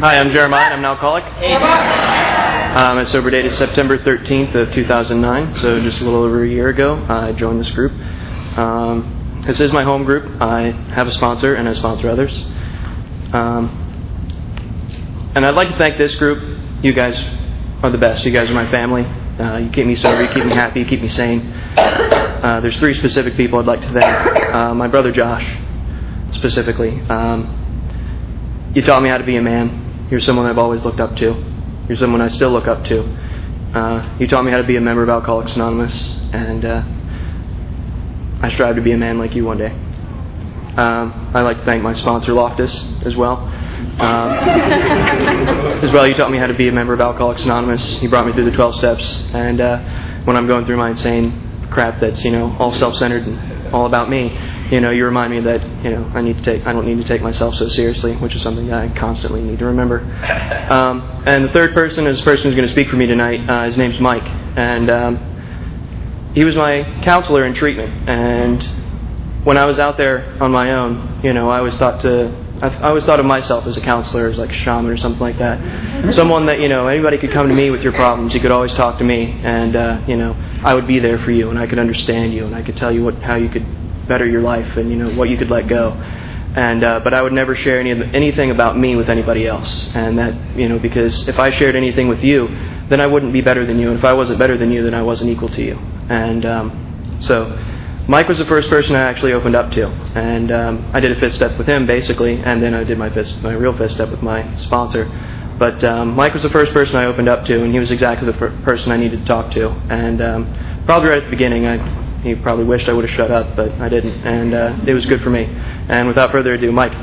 Hi, I'm Jeremiah, and I'm an alcoholic. My sober date is September 13th of 2009, so just a little over a year ago, I joined this group. This is my home group. I have a sponsor, and I sponsor others. And I'd like to thank this group. You guys are the best. You guys are my family. You keep me sober, you keep me happy, you keep me sane. There's three specific people I'd like to thank. My brother Josh, specifically. You taught me how to be a man. You're someone I've always looked up to. You're someone I still look up to. You taught me how to be a member of Alcoholics Anonymous, and I strive to be a man like you one day. I'd like to thank my sponsor, Loftus, as well. You taught me how to be a member of Alcoholics Anonymous. You brought me through the 12 steps, and when I'm going through my insane crap that's, all self-centered and all about me, you remind me that, I don't need to take myself so seriously, which is something that I constantly need to remember. And the third person is the person who's going to speak for me tonight. His name's Mike, and he was my counselor in treatment. And when I was out there on my own, I always thought of myself as a counselor, as like a shaman or something like that. Someone that, anybody could come to me with your problems. You could always talk to me, and, I would be there for you, and I could understand you, and I could tell you how you could better your life, and, what you could let go. And, but I would never share anything about me with anybody else. And that, because if I shared anything with you, then I wouldn't be better than you. And if I wasn't better than you, then I wasn't equal to you. And, so Mike was the first person I actually opened up to, and I did a fifth step with him basically, and then I did my real fifth step with my sponsor. But Mike was the first person I opened up to, and he was exactly the person I needed to talk to. And probably right at the beginning, he probably wished I would have shut up, but I didn't, and it was good for me. And without further ado, Mike.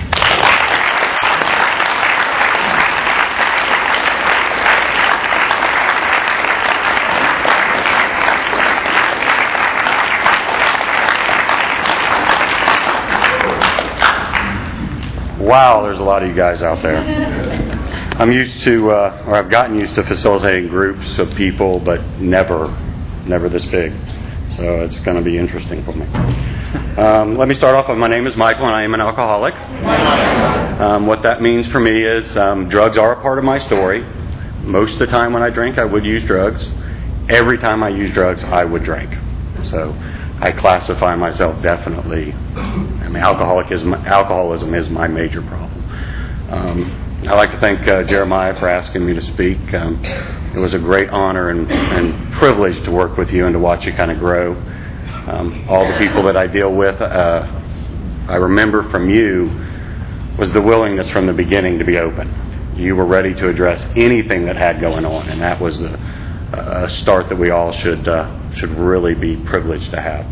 Wow, there's a lot of you guys out there. I'm used to, or I've gotten used to facilitating groups of people, but never this big. So it's going to be interesting for me. Let me start off with my name is Michael, and I am an alcoholic. What that means for me is drugs are a part of my story. Most of the time when I drink, I would use drugs. Every time I use drugs, I would drink. So I classify myself definitely. Alcoholism is my major problem. I'd like to thank Jeremiah for asking me to speak. It was a great honor and privilege to work with you and to watch you kind of grow. All the people that I deal with, I remember from you, was the willingness from the beginning to be open. You were ready to address anything that had going on, and that was a start that we all should really be privileged to have.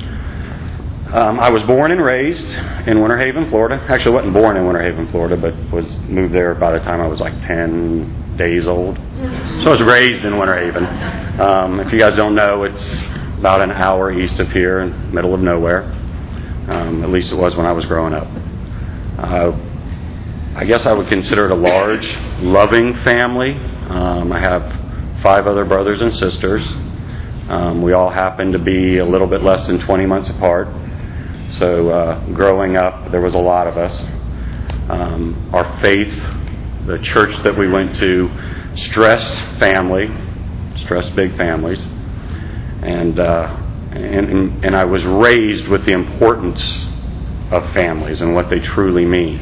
I was born and raised in Winter Haven, Florida. Actually, I wasn't born in Winter Haven, Florida, but was moved there by the time I was like 10 days old. So I was raised in Winter Haven. If you guys don't know, it's about an hour east of here, in the middle of nowhere. At least it was when I was growing up. I guess I would consider it a large, loving family. I have 5 other brothers and sisters. We all happen to be a little bit less than 20 months apart. So growing up, there was a lot of us. Our faith, the church that we went to, stressed big families. And I was raised with the importance of families and what they truly mean.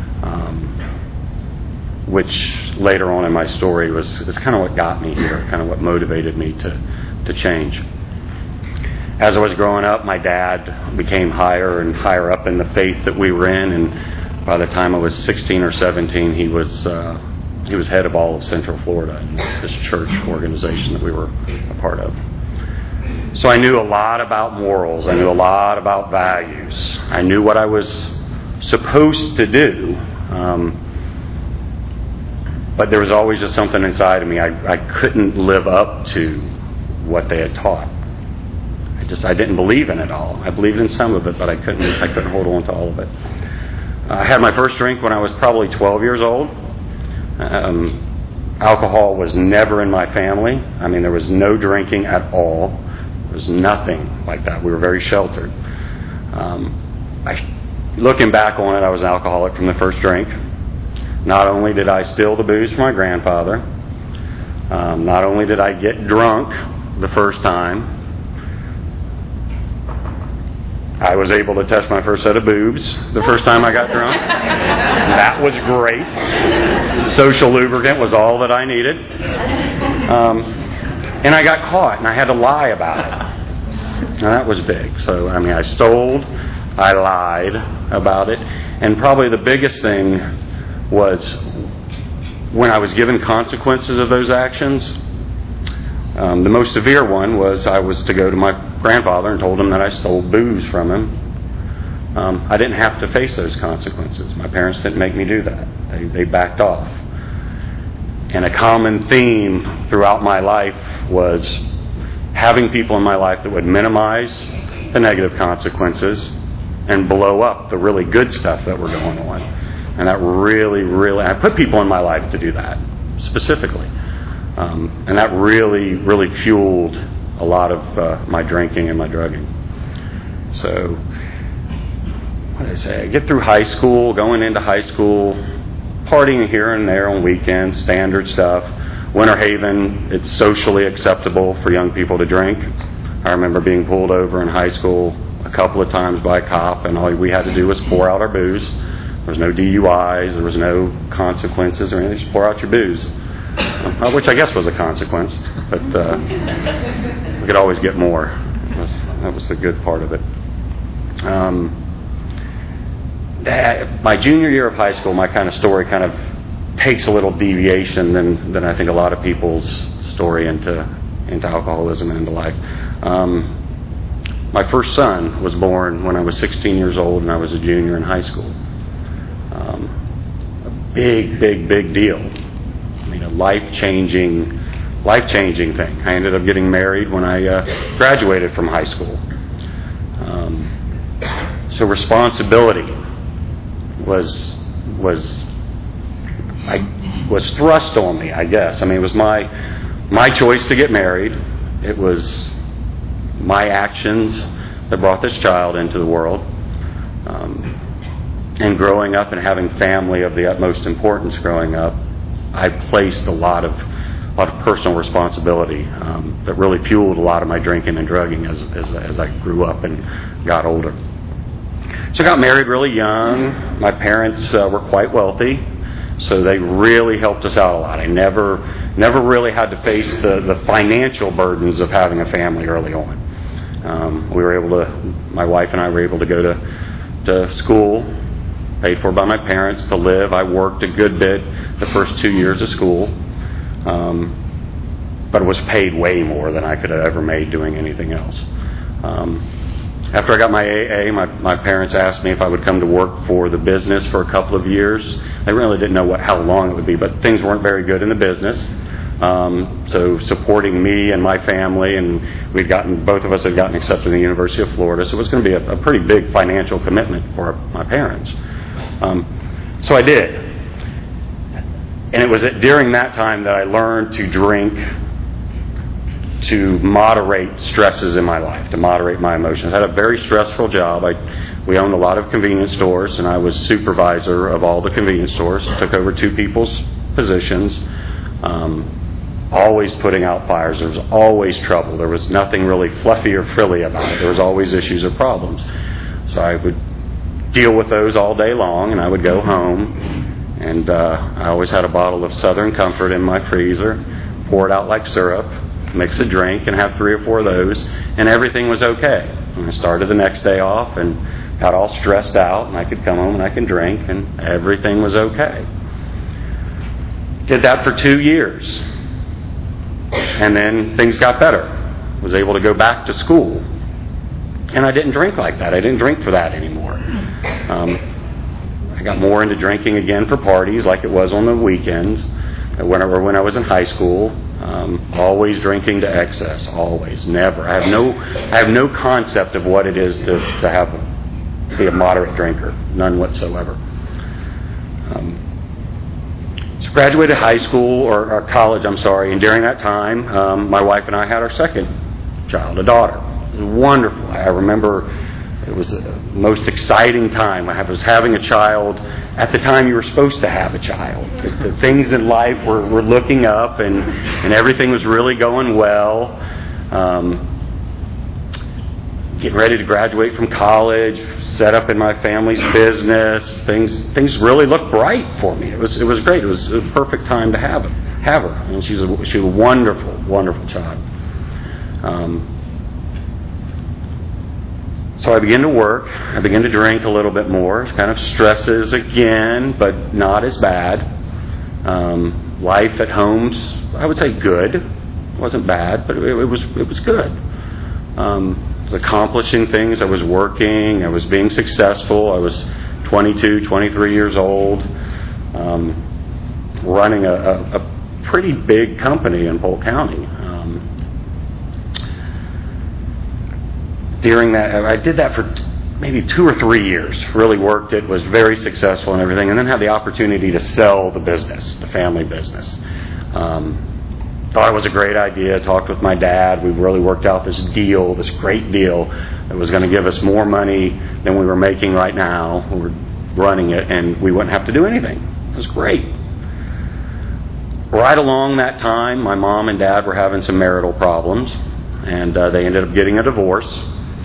Which later on in my story is kind of what got me here, kind of what motivated me to change. As I was growing up, my dad became higher and higher up in the faith that we were in, and by the time I was 16 or 17, he was head of all of Central Florida in this church organization that we were a part of. So I knew a lot about morals. I knew a lot about values. I knew what I was supposed to do, but there was always just something inside of me. I couldn't live up to what they had taught. I didn't believe in it all. I believed in some of it, but I couldn't hold on to all of it. I had my first drink when I was probably 12 years old. Alcohol was never in my family. I mean, there was no drinking at all. There was nothing like that. We were very sheltered. Looking back on it, I was an alcoholic from the first drink. Not only did I steal the booze from my grandfather, not only did I get drunk the first time, I was able to touch my first set of boobs the first time I got drunk. That was great. Social lubricant was all that I needed. And I got caught, and I had to lie about it. Now, that was big. So, I stole, I lied about it. And probably the biggest thing was when I was given consequences of those actions. The most severe one was I was to go to my grandfather and told him that I stole booze from him. I didn't have to face those consequences. My parents didn't make me do that. They backed off. And a common theme throughout my life was having people in my life that would minimize the negative consequences and blow up the really good stuff that were going on. And that really, I put people in my life to do that, specifically. And that really, really fueled a lot of my drinking and my drugging. So, what did I say? I get through high school, going into high school, partying here and there on weekends, standard stuff. Winter Haven, it's socially acceptable for young people to drink. I remember being pulled over in high school a couple of times by a cop, and all we had to do was pour out our booze. There was no DUIs, there was no consequences or anything, just pour out your booze. Which I guess was a consequence, but we could always get more. That was the good part of it. My junior year of high school, my kind of story kind of takes a little deviation than I think a lot of people's story into alcoholism and into life. My first son was born when I was 16 years old and I was a junior in high school. A big deal. A life-changing thing. I ended up getting married when I graduated from high school. So responsibility was thrust on me, I guess. It was my choice to get married. It was my actions that brought this child into the world. And growing up and having family of the utmost importance growing up, I placed a lot of personal responsibility that really fueled a lot of my drinking and drugging as I grew up and got older. So I got married really young. My parents were quite wealthy, so they really helped us out a lot. I never really had to face the financial burdens of having a family early on. My wife and I were able to go to school, paid for by my parents, to live. I worked a good bit the first 2 years of school, but it was paid way more than I could have ever made doing anything else. After I got my AA, my parents asked me if I would come to work for the business for a couple of years. They really didn't know how long it would be, but things weren't very good in the business. So supporting me and my family, and both of us had gotten accepted to the University of Florida, so it was going to be a pretty big financial commitment for my parents. So I did. And it was during that time that I learned to drink to moderate stresses in my life, to moderate my emotions. I had a very stressful job. We owned a lot of convenience stores, and I was supervisor of all the convenience stores. Took over 2 people's positions. Always putting out fires. There was always trouble. There was nothing really fluffy or frilly about it. There was always issues or problems. So I would deal with those all day long, and I would go home, and I always had a bottle of Southern Comfort in my freezer, pour it out like syrup, mix a drink, and have 3 or 4 of those, and everything was okay. And I started the next day off and got all stressed out, and I could come home and I could drink, and everything was okay. Did that for 2 years. And then things got better. Was able to go back to school. And I didn't drink like that. I didn't drink for that anymore. I got more into drinking again for parties like it was on the weekends. When I was in high school, always drinking to excess. Always. Never. I have no concept of what it is to be a moderate drinker. None whatsoever. So graduated high school, or college, and during that time, my wife and I had our second child, a daughter. It was wonderful. I remember It was the most exciting time. I was having a child at the time you were supposed to have a child. The things in life were looking up, and everything was really going well. Getting ready to graduate from college, set up in my family's business. Things really looked bright for me. It was great. It was a perfect time to have her. And she was a wonderful, wonderful child. So I began to work. I began to drink a little bit more. Kind of stresses again, but not as bad. Life at home's, I would say, good. It wasn't bad, but it was good. I was accomplishing things. I was working. I was being successful. I was 22, 23 years old, running a pretty big company in Polk County. During that, I did that for maybe 2 or 3 years. Really worked it, was very successful and everything, and then had the opportunity to sell the business, the family business. Thought it was a great idea. Talked with my dad. We really worked out this deal, this great deal that was going to give us more money than we were making right now. We were running it, and we wouldn't have to do anything. It was great. Right along that time, my mom and dad were having some marital problems, and they ended up getting a divorce.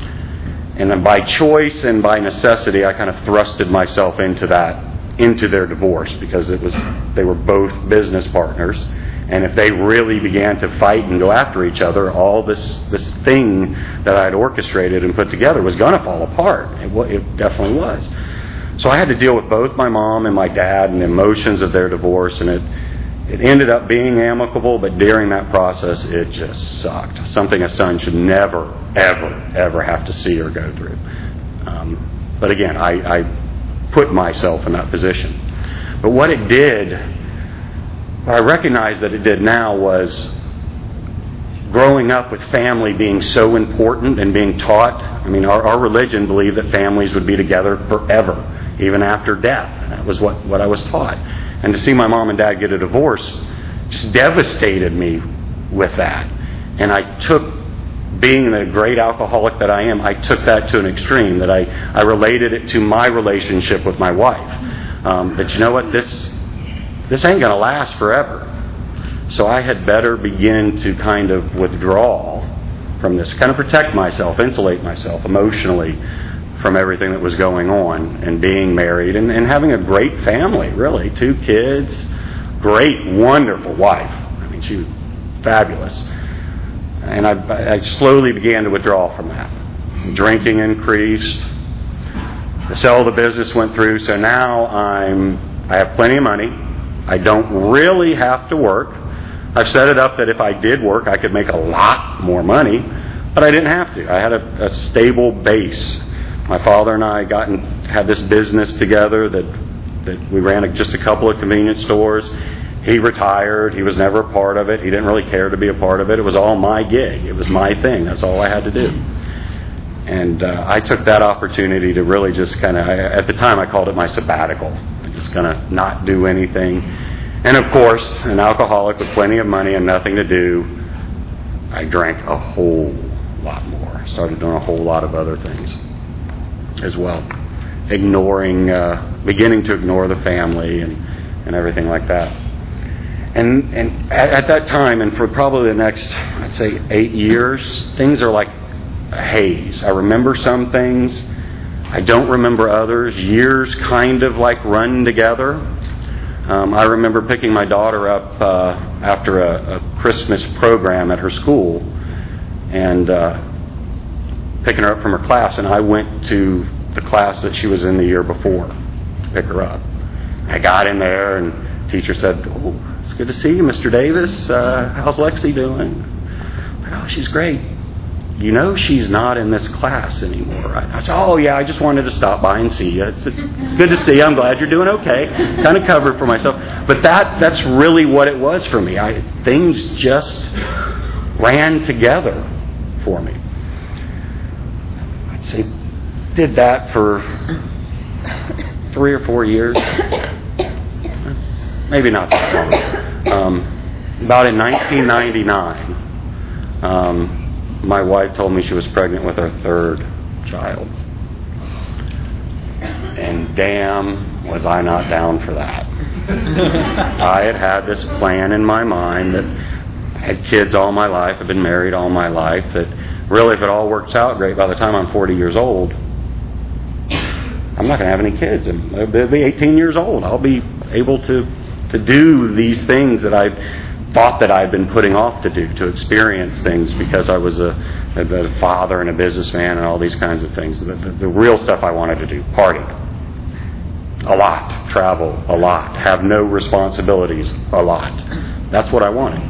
And then by choice and by necessity, I kind of thrusted myself into their divorce, because they were both business partners. And if they really began to fight and go after each other, all this thing that I had orchestrated and put together was going to fall apart. It definitely was. So I had to deal with both my mom and my dad and the emotions of their divorce, and it ended up being amicable, but during that process, it just sucked. Something a son should never, ever, ever have to see or go through. But again, I put myself in that position. But what it did, what I recognized that it did now, was growing up with family being so important and being taught. I mean, our religion believed that families would be together forever, even after death. That was what I was taught. And to see my mom and dad get a divorce just devastated me with that. And I took, being the great alcoholic that I am, I took that to an extreme, that I related it to my relationship with my wife. That, you know what, this ain't going to last forever. So I had better begin to kind of withdraw from this, kind of protect myself, insulate myself emotionally from everything that was going on, and being married and having a great family, really. 2 kids, great, wonderful wife. I mean, she was fabulous. And I slowly began to withdraw from that. Drinking increased. The sale of the business went through, so now I have plenty of money. I don't really have to work. I've set it up that if I did work, I could make a lot more money, but I didn't have to. I had a stable base. My father and I had this business together that we ran just a couple of convenience stores. He retired. He was never a part of it. He didn't really care to be a part of it. It was all my gig. It was my thing. That's all I had to do. And I took that opportunity to really just kind of, at the time I called it my sabbatical. I'm just going to not do anything. And of course, an alcoholic with plenty of money and nothing to do, I drank a whole lot more. I started doing a whole lot of other things as well. Beginning to ignore the family and everything like that. And at that time, and for probably the next, I'd say 8 years, things are like a haze. I remember some things. I don't remember others. Years kind of like run together. I remember picking my daughter up after a Christmas program at her school, and picking her up from her class, and I went to the class that she was in the year before to pick her up. I got in there, and the teacher said, "Oh, it's good to see you, Mr. Davis. How's Lexi doing?" "Oh, she's great." "You know she's not in this class anymore." I said, "Oh, yeah, I just wanted to stop by and see you. It's good to see you. I'm glad you're doing okay." Kind of covered for myself. But that's really what it was for me. Things just ran together for me. I'd say did that for 3 or 4 years. Maybe not that long. About in 1999, my wife told me she was pregnant with our 3rd child. And damn, was I not down for that. I had this plan in my mind that I had kids all my life, I've been married all my life, that really if it all works out great, by the time I'm 40 years old, I'm not going to have any kids. They'll be 18 years old. I'll be able to do these things that I thought that I'd been putting off to do, to experience things because I was a father and a businessman and all these kinds of things. The real stuff I wanted to do, party a lot, travel a lot, have no responsibilities a lot. That's what I wanted.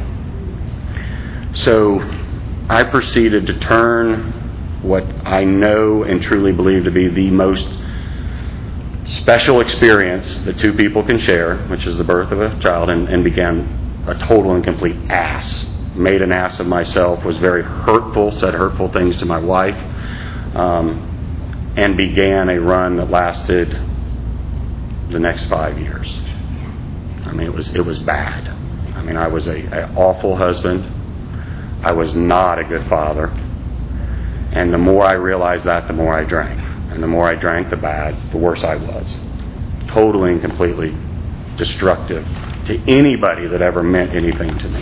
So I proceeded to turn what I know and truly believe to be the most special experience that two people can share, which is the birth of a child, and began a total and complete ass. Made an ass of myself, was very hurtful, said hurtful things to my wife, and began a run that lasted the next 5 years. I mean, it was bad. I mean, I was an awful husband. I was not a good father. And the more I realized that, the more I drank. And the more I drank, the worse I was. Totally and completely destructive to anybody that ever meant anything to me.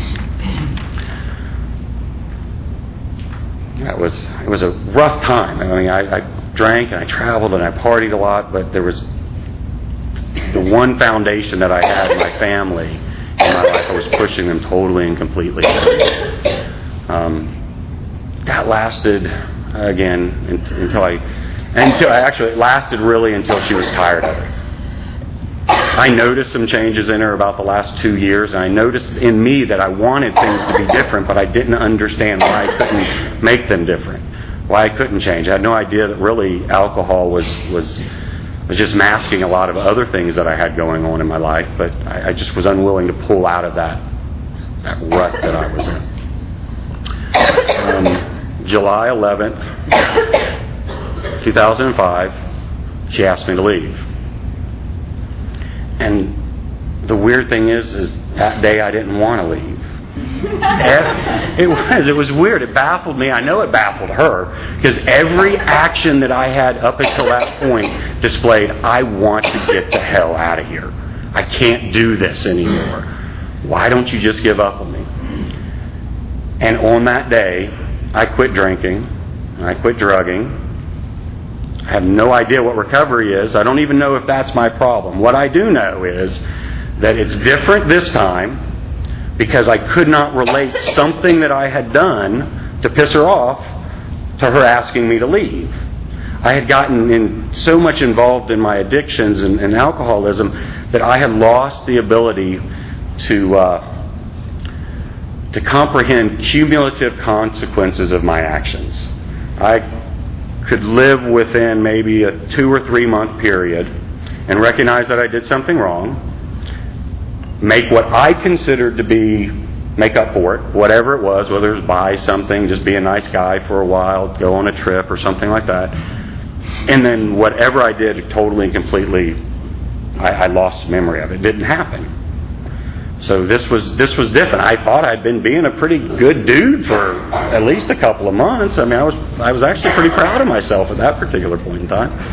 It was a rough time. I mean, I drank and I traveled and I partied a lot, but there was the one foundation that I had in my family in my life. I was pushing them totally and completely. That lasted again until it lasted really until she was tired of it. I noticed some changes in her about the last 2 years, and I noticed in me that I wanted things to be different, but I didn't understand why I couldn't make them different, why I couldn't change. I had no idea that really alcohol was just masking a lot of other things that I had going on in my life, but I just was unwilling to pull out of that rut that I was in. July 11th, 2005, she asked me to leave. And the weird thing is that day I didn't want to leave. It was weird. It baffled me. I know it baffled her because every action that I had up until that point displayed, I want to get the hell out of here. I can't do this anymore. Why don't you just give up on me? And on that day, I quit drinking. I quit drugging. I have no idea what recovery is. I don't even know if that's my problem. What I do know is that it's different this time because I could not relate something that I had done to piss her off to her asking me to leave. I had gotten so much involved in my addictions and alcoholism that I had lost the ability to comprehend cumulative consequences of my actions. I could live within maybe a 2 or 3 month period and recognize that I did something wrong, make what I considered to be, make up for it, whatever it was, whether it was buy something, just be a nice guy for a while, go on a trip or something like that. And then whatever I did, totally and completely, I lost memory of it. It didn't happen. So this was different. I thought I'd been being a pretty good dude for at least a couple of months. I mean, I was actually pretty proud of myself at that particular point in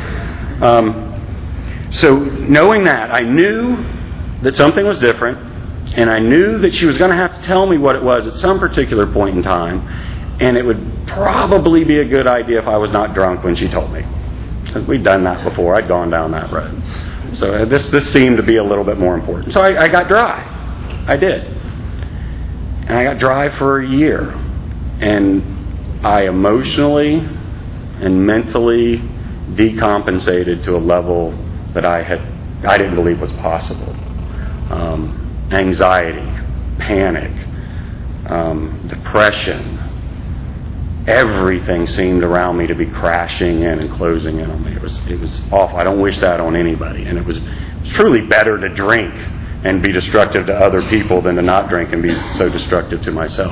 time. So knowing that, I knew that something was different, and I knew that she was going to have to tell me what it was at some particular point in time, and it would probably be a good idea if I was not drunk when she told me. We'd done that before. I'd gone down that road. So this seemed to be a little bit more important. So I got dry. I did. And I got dry for a year. And I emotionally and mentally decompensated to a level that I didn't believe was possible. Anxiety, panic, depression. Everything seemed around me to be crashing in and closing in on me. It was awful. I don't wish that on anybody. And it was truly better to drink and be destructive to other people than to not drink and be so destructive to myself.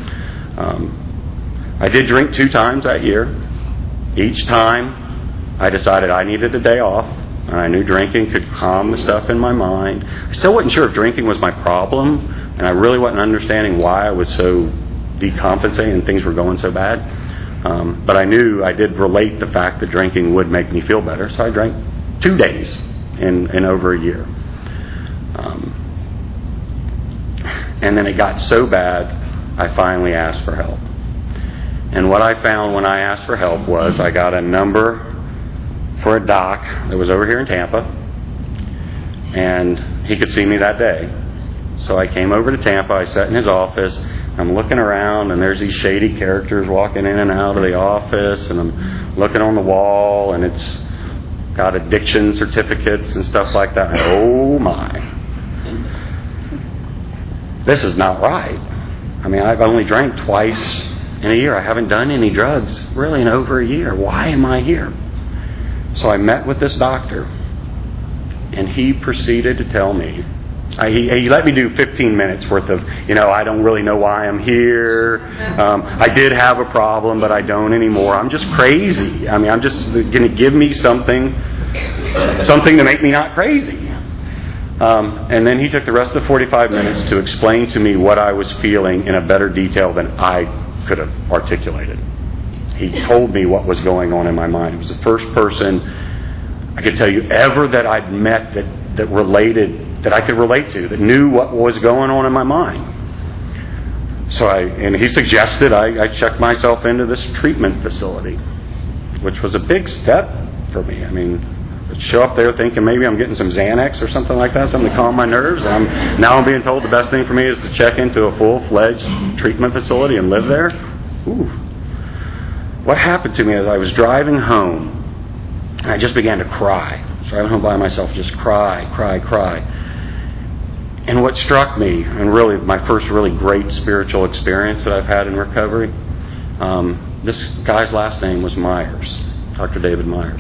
I did drink 2 times that year. Each time I decided I needed a day off. And I knew drinking could calm the stuff in my mind. I still wasn't sure if drinking was my problem. And I really wasn't understanding why I was so decompensating and things were going so bad. But I knew I did relate the fact that drinking would make me feel better. So I drank 2 days in over a year. And then it got so bad, I finally asked for help. And what I found when I asked for help was I got a number for a doc that was over here in Tampa, and he could see me that day. So I came over to Tampa, I sat in his office, I'm looking around, and there's these shady characters walking in and out of the office, and I'm looking on the wall, and it's got addiction certificates and stuff like that. And oh my. This is not right. I mean, I've only drank twice in a year. I haven't done any drugs really in over a year. Why am I here? So I met with this doctor, and he proceeded to tell me, he let me do 15 minutes worth of, I don't really know why I'm here. I did have a problem, but I don't anymore. I'm just crazy. I mean, I'm just going to give me something to make me not crazy. And then he took the rest of the 45 minutes to explain to me what I was feeling in a better detail than I could have articulated. He told me what was going on in my mind. He was the first person I could tell you ever that I'd met that I could relate to, that knew what was going on in my mind. So he suggested I check myself into this treatment facility, which was a big step for me. I mean, I'd show up there thinking maybe I'm getting some Xanax or something like that, something to calm my nerves. Now I'm being told the best thing for me is to check into a full-fledged treatment facility and live there. Ooh. What happened to me is I was driving home, and I just began to cry. I was driving home by myself, just cry. And what struck me, and really my first really great spiritual experience that I've had in recovery, this guy's last name was Myers, Dr. David Myers.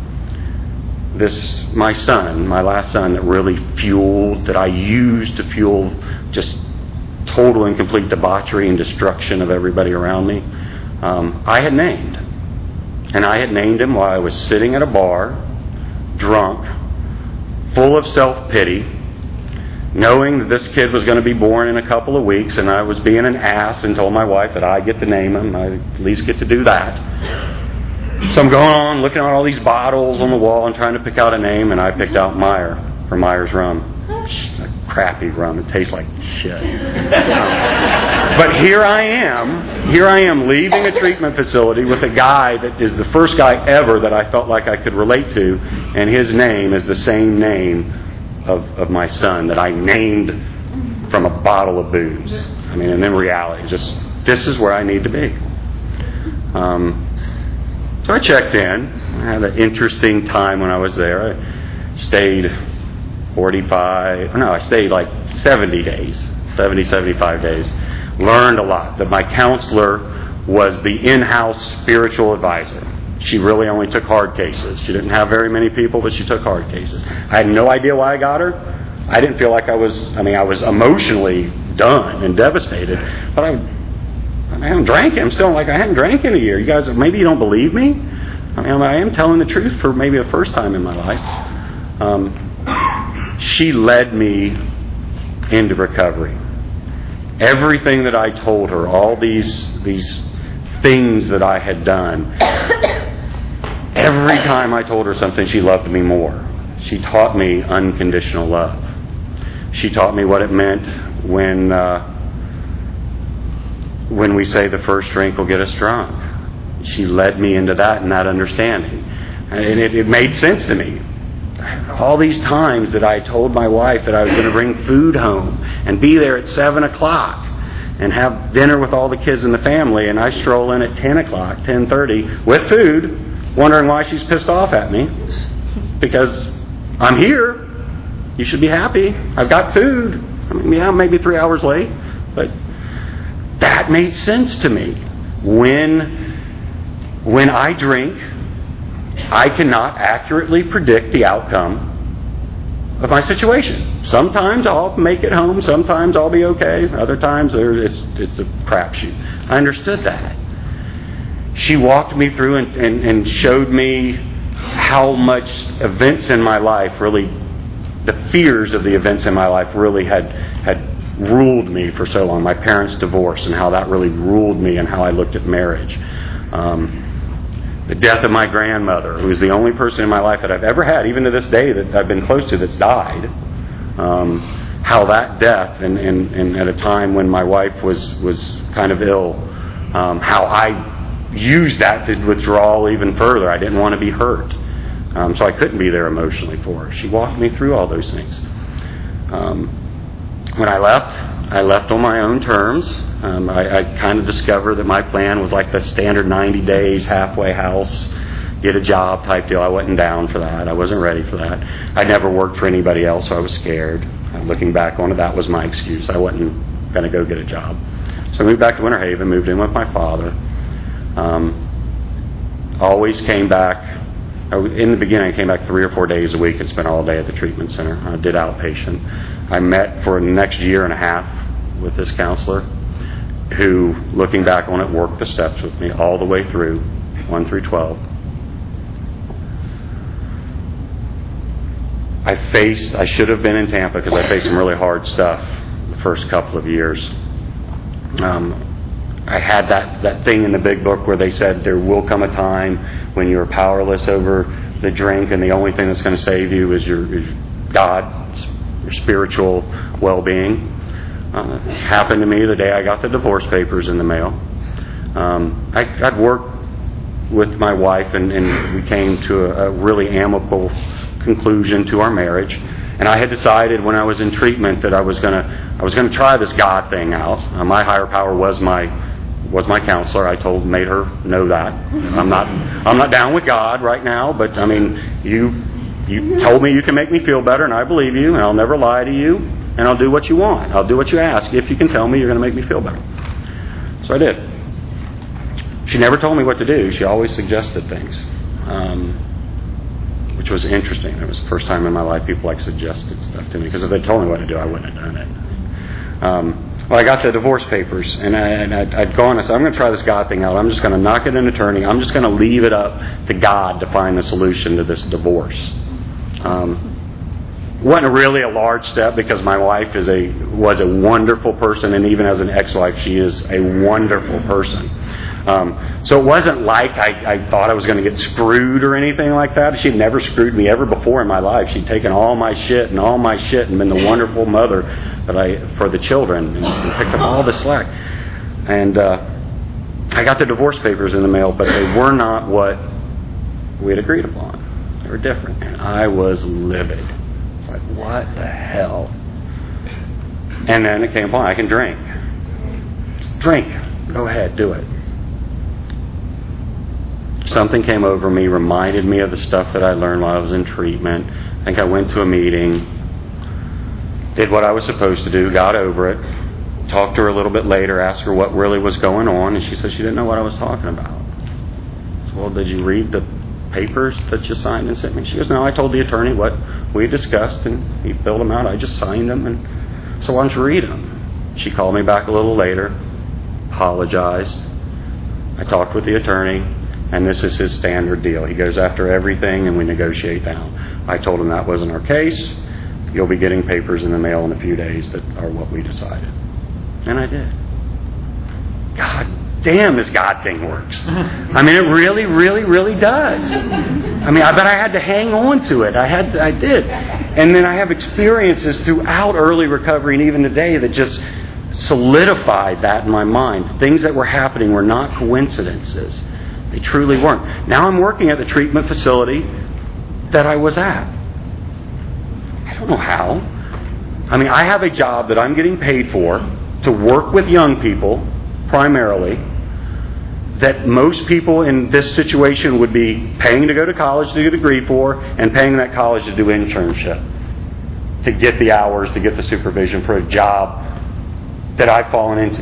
My son, my last son, that I used to fuel just total and complete debauchery and destruction of everybody around me, I had named. And I had named him while I was sitting at a bar, drunk, full of self-pity, knowing that this kid was going to be born in a couple of weeks, and I was being an ass and told my wife that I get to name him. I at least get to do that. So I'm going on, looking at all these bottles on the wall and trying to pick out a name, and I picked out Meyer for Myers Rum. A crappy rum. It tastes like shit. But here I am leaving a treatment facility with a guy that is the first guy ever that I felt like I could relate to, and his name is the same name of my son that I named from a bottle of booze. I mean, and in reality, just this is where I need to be. So I checked in. I had an interesting time when I was there. I stayed I stayed like 70 days, 75 days. Learned a lot. That my counselor was the in-house spiritual advisor. She really only took hard cases. She didn't have very many people, but she took hard cases. I had no idea why I got her. I didn't feel like I was emotionally done and devastated, but I haven't drank. I'm still like, I haven't drank in a year. You guys, maybe you don't believe me? I am telling the truth for maybe the first time in my life. She led me into recovery. Everything that I told her, all these things that I had done, every time I told her something, she loved me more. She taught me unconditional love. She taught me what it meant when we say the first drink will get us drunk. She led me into that and that understanding. And it made sense to me. All these times that I told my wife that I was going to bring food home and be there at 7 o'clock and have dinner with all the kids in the family, and I stroll in at 10 o'clock, 10:30 with food, wondering why she's pissed off at me. Because I'm here. You should be happy. I've got food. I mean, yeah, maybe 3 hours late, but that made sense to me. When I drink, I cannot accurately predict the outcome of my situation. Sometimes I'll make it home. Sometimes I'll be okay. Other times it's a crapshoot. I understood that. She walked me through and showed me how much events in my life really, the fears of the events in my life really had ruled me for so long. My parents' divorce and how that really ruled me and how I looked at marriage. The death of my grandmother, who is the only person in my life that I've ever had, even to this day, that I've been close to that's died. How that death, and at a time when my wife was kind of ill, how I used that to withdraw even further. I didn't want to be hurt. So I couldn't be there emotionally for her. She walked me through all those things. When I left on my own terms. I kind of discovered that my plan was like the standard 90 days, halfway house, get a job type deal. I wasn't down for that. I wasn't ready for that. I never worked for anybody else, so I was scared. Looking back on it, that was my excuse. I wasn't going to go get a job. So I moved back to Winter Haven, moved in with my father. Always came back. In the beginning, I came back 3 or 4 days a week and spent all day at the treatment center. I did outpatient. I met for the next year and a half with this counselor who, looking back on it, worked the steps with me all the way through, 1 through 12. I should have been in Tampa because I faced some really hard stuff the first couple of years. I had that thing in the big book where they said there will come a time when you're powerless over the drink and the only thing that's going to save you is your God, your spiritual well-being. Happened to me the day I got the divorce papers in the mail. I'd worked with my wife and we came to a really amicable conclusion to our marriage. And I had decided when I was in treatment that I was gonna try this God thing out. My higher power was my counselor. I made her know that I'm not down with God right now. But I mean, you told me you can make me feel better, and I believe you, and I'll never lie to you, and I'll do what you want. I'll do what you ask if you can tell me you're going to make me feel better. So I did. She never told me what to do. She always suggested things, which was interesting. It was the first time in my life people suggested stuff to me, because if they told me what to do, I wouldn't have done it. Well, I got the divorce papers, and I'd gone and said, I'm going to try this God thing out. I'm just going to knock it in attorney. I'm just going to leave it up to God to find the solution to this divorce. Wasn't really a large step because my wife was a wonderful person, and even as an ex-wife, she is a wonderful person. So it wasn't like I thought I was going to get screwed or anything like that. She'd never screwed me ever before in my life. She'd taken all my shit and been the wonderful mother for the children and picked up all the slack. And I got the divorce papers in the mail, but they were not what we had agreed upon. They were different, and I was livid. It's like, what the hell? And then it came upon, I can drink. Drink. Go ahead, do it. Something came over me, reminded me of the stuff that I learned while I was in treatment. I think I went to a meeting, did what I was supposed to do, got over it, talked to her a little bit later, asked her what really was going on, and she said she didn't know what I was talking about. I said, well, did you read the papers that you signed and sent me? She goes, no, I told the attorney what we discussed, and he filled them out. I just signed them, and so why don't you read them? She called me back a little later, apologized. I talked with the attorney. And this is his standard deal. He goes after everything and we negotiate down. I told him that wasn't our case. You'll be getting papers in the mail in a few days that are what we decided. And I did. God damn, this God thing works. I mean, it really, really, really does. I mean, but I had to hang on to it. I did. And then I have experiences throughout early recovery and even today that just solidified that in my mind. Things that were happening were not coincidences. They truly weren't. Now I'm working at the treatment facility that I was at. I don't know how. I mean, I have a job that I'm getting paid for to work with young people, primarily, that most people in this situation would be paying to go to college to get a degree for, and paying that college to do internship, to get the hours, to get the supervision for a job that I've fallen into,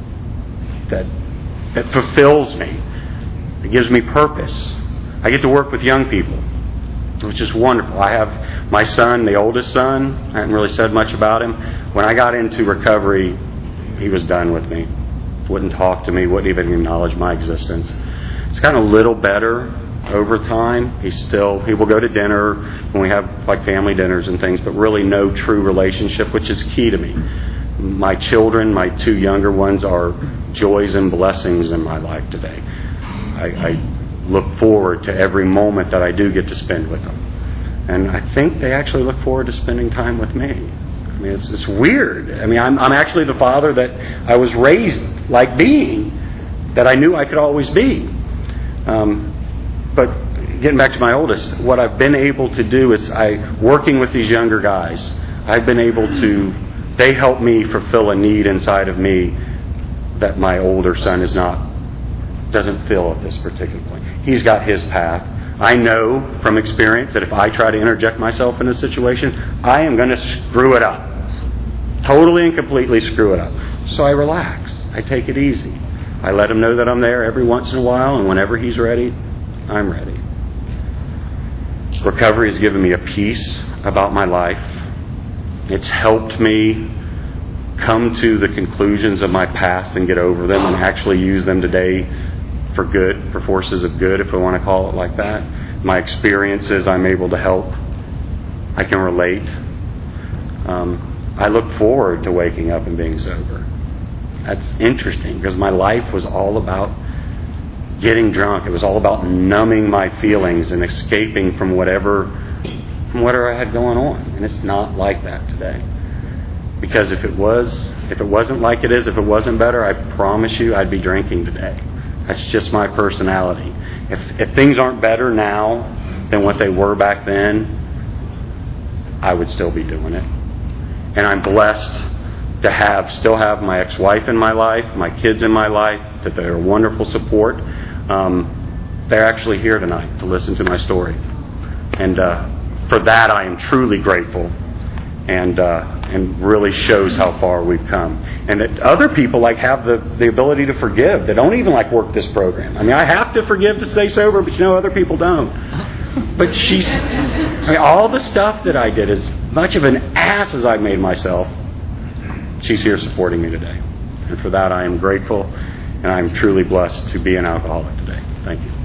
that fulfills me. It gives me purpose. I get to work with young people, which is wonderful. I have my son, the oldest son. I haven't really said much about him. When I got into recovery, he was done with me. Wouldn't talk to me, wouldn't even acknowledge my existence. It's gotten a little better over time. He will go to dinner when we have family dinners and things, but really no true relationship, which is key to me. My children, my 2 younger ones, are joys and blessings in my life today. look forward to every moment that I do get to spend with them. And I think they actually look forward to spending time with me. I mean, it's weird. I mean, I'm actually the father that I was raised like being, that I knew I could always be. But getting back to my oldest, what I've been able to do is working with these younger guys, I've been able to, they help me fulfill a need inside of me that my older son doesn't feel at this particular point. He's got his path. I know from experience that if I try to interject myself in a situation, I am going to screw it up. Totally and completely screw it up. So I relax. I take it easy. I let him know that I'm there every once in a while, and whenever he's ready, I'm ready. Recovery has given me a peace about my life. It's helped me come to the conclusions of my past and get over them and actually use them today for good, for forces of good, if we want to call it like that. My experiences, I'm able to help. I can relate. I look forward to waking up and being sober. That's interesting because my life was all about getting drunk. It was all about numbing my feelings and escaping from whatever I had going on. And it's not like that today. Because if it wasn't like it is, if it wasn't better, I promise you I'd be drinking today. That's just my personality. If things aren't better now than what they were back then, I would still be doing it. And I'm blessed to still have my ex-wife in my life, my kids in my life, that they're wonderful support. They're actually here tonight to listen to my story. And for that I am truly grateful. And really shows how far we've come. And that other people have the ability to forgive. They don't even work this program. I mean, I have to forgive to stay sober, but other people don't. But all the stuff that I did, as much of an ass as I made myself, she's here supporting me today. And for that I am grateful, and I'm truly blessed to be an alcoholic today. Thank you.